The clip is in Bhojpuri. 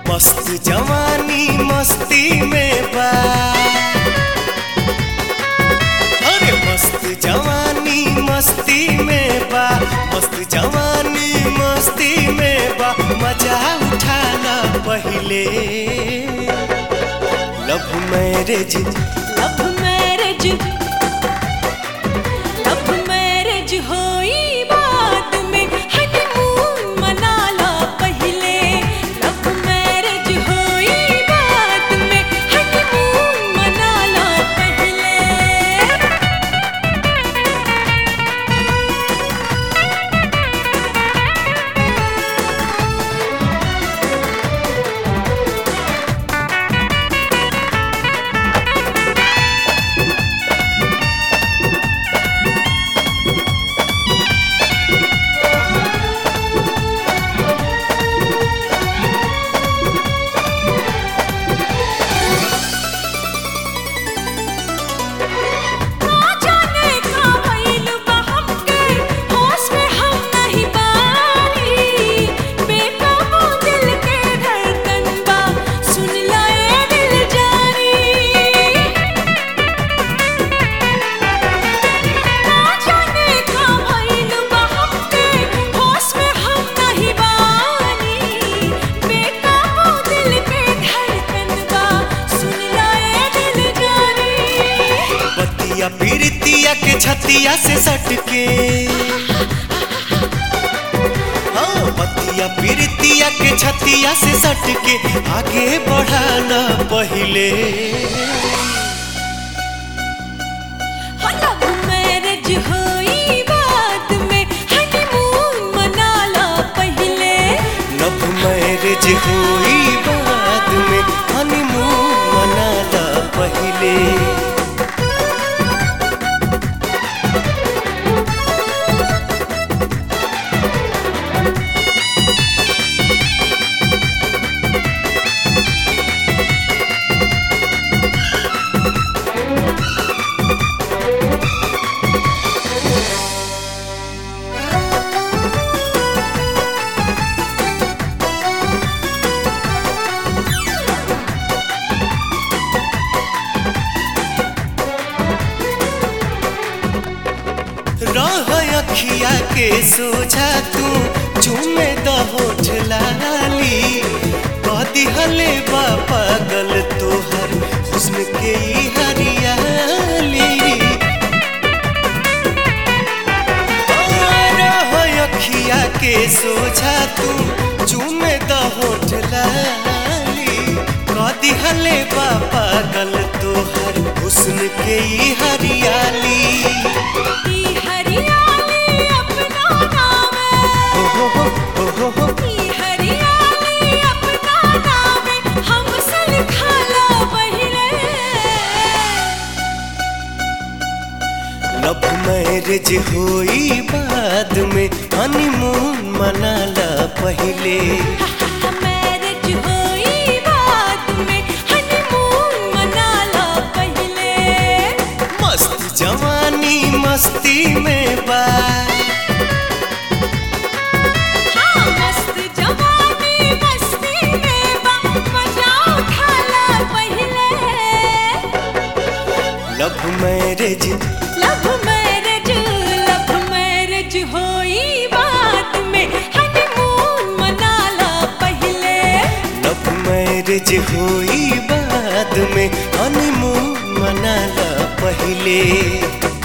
मस्त जवानी मस्ती में बा। अरे मस्त जवानी मस्ती में बा, मस्त जवानी मस्ती में बा। मजा उठाना पहिले love marriage love marriage love marriage होई बाद में हनीमून मना ला पहिले। लव मैरिज होई बाद में हनीमून मना ला पहिले। पीरितिया के छतिया से सटके, हाँ बतिया पीरितिया के छतिया से सटके आगे बढ़ाना पहिले। लव मैरिज होई बाद में हनीमून मना ला पहिले। लव मैरिज होई बाद में हनीमून मना ला पहिले। रह अखिया के सोझा तू चूमे द होठ लाली। कदी हले बा पागल तोहर हुस्न के ई हरियाली। रह अखिया के सोझा तू चूमे द होठ लाली। कदी हले बा पागल तोहर हुस्न के ई हरियाली। लव मैरिज होई बाद में हनीमून मना ला पहिले। मैरिज होई बाद में हनीमून मना ला पहिले। मस्त जवानी मस्ती में बा। हाँ मस्त जवानी मस्ती में बा। मजा उठा ला पहिले। लव मैरिज होई बाद में हनीमून मना ला पहिले। लव मैरिज होई बाद में हनीमून मना ला पहिले।